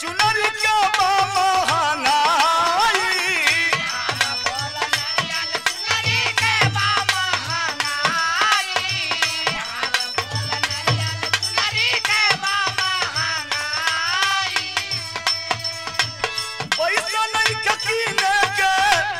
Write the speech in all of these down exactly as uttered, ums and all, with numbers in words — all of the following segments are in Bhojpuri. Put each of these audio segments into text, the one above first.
चुनरी के महंगाई पैसा नहीं कीने के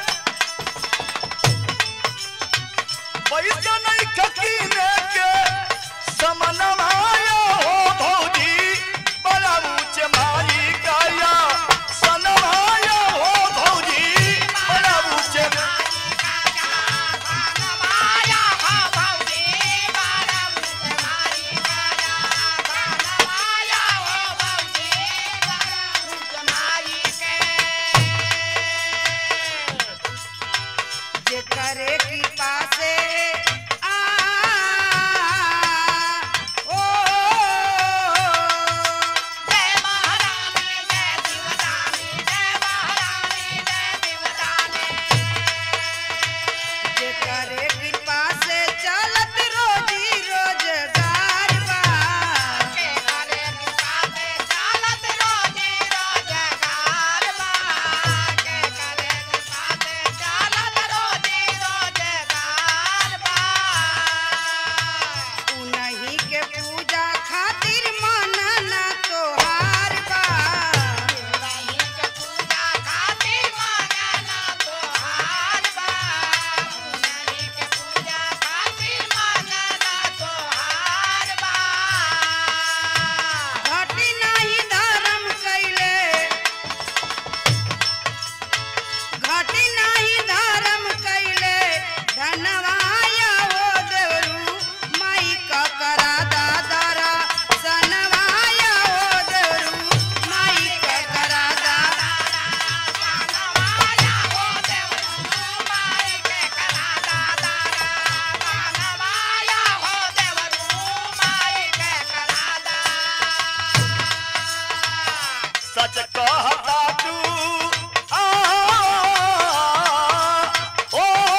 पैसा नहीं कीने के समनमाया हो भौजी बड़ा ऊंचे माई काया सनमाया हो भौजी बड़ा ऊंचे करे की पासे आ ओ जय महारानी जय शिवदानी जय महारानी जय शिवदानी जे करे की पासे चलत रोजी रोजगार बा के करे की पासे चलत रोजी रोजगार बा के करे की पासे चलत रोजी रोजगार बा उन्हीं के पूजा खातिर मानना तोहार बा उन्हीं के पूजा खातिर मानना तोहार बा उन्हीं के पूजा खातिर मानना तोहार बा घटी नहीं धर्म कैले घटी नहीं धर्म कैले धनवाया हो देवरू माई का करा दादारा सनवाया हो देवरू माई का करा दादारा सनवाया हो देवरू माई के करा दादारा सनवाया हो देवरू माई के करा दा सच कहता तू आ ओ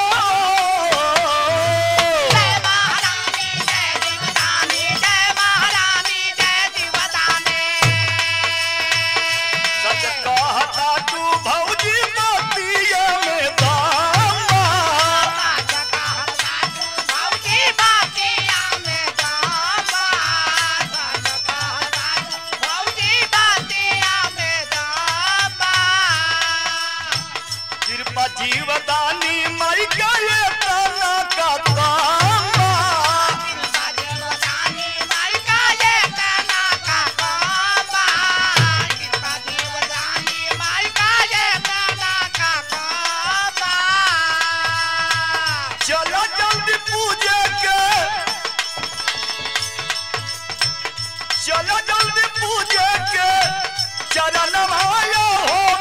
जय महारानी जय शिवदानी जय महारानी जय शिवदानी सच कहता तू भौजी मोतिया में दामा सच कहता तू भौजी बातिया में दामा सच कहता तू भौजी बातिया में दामा कृपा जीवदानी माई का ये ताना का तामा कृपा जीवदानी माई का ये तना का कामा कृपा जीवदानी माई का ये तना का कामा चलो जल्दी पूजे के चलो जल्दी पूजे के चरण माया हो